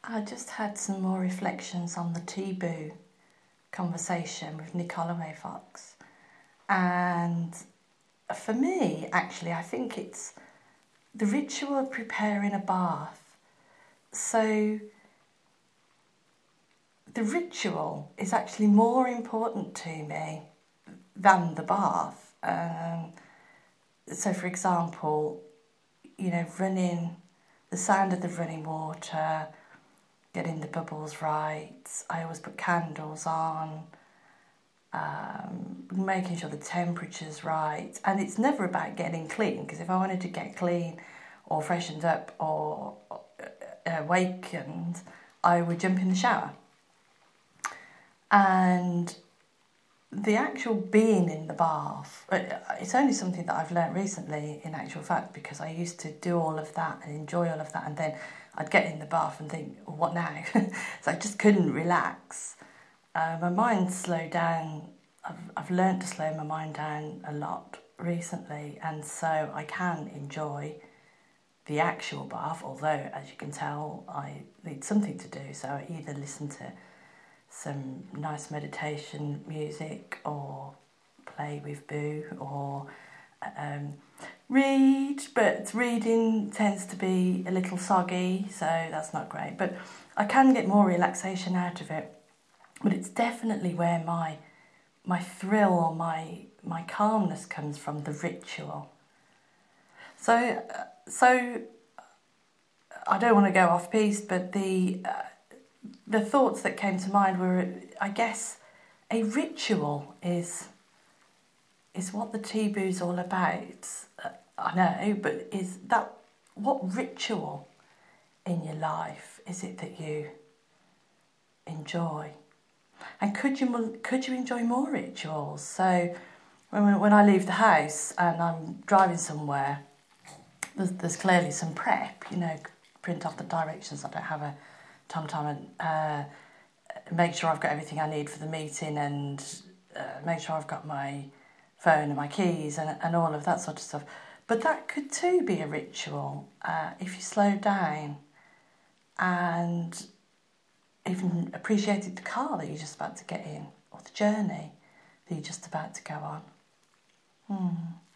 I just had some more reflections on the Taboo conversation with Nick Holloway Fox. And for me, actually, I think it's the ritual of preparing a bath. So the ritual is actually more important to me than the bath. So, for example, running, the sound of the running water, getting the bubbles right. I always put candles on, making sure the temperature's right. And it's never about getting clean, because if I wanted to get clean or freshened up or awakened, I would jump in the shower. And the actual being in the bath, it's only something that I've learnt recently, in actual fact, because I used to do all of that and enjoy all of that, and then I'd get in the bath and think, well, what now? So I just couldn't relax. My mind slowed down. I've learnt to slow my mind down a lot recently, and so I can enjoy the actual bath, although, as you can tell, I need something to do, so I either listen to some nice meditation music or play with Boo or read, but reading tends to be a little soggy, so that's not great. But I can get more relaxation out of it. But it's definitely where my thrill or my calmness comes from, the ritual. So I don't want to go off piste, but the thoughts that came to mind were, I guess, a ritual is what the Taboo's all about. I know, but is that, what ritual in your life is it that you enjoy? And could you enjoy more rituals? So when I leave the house and I'm driving somewhere, there's clearly some prep, print off the directions. I don't have a TomTom, and make sure I've got everything I need for the meeting, and make sure I've got my phone and my keys and all of that sort of stuff. But that could too be a ritual if you slow down and even appreciated the car that you're just about to get in, or the journey that you're just about to go on.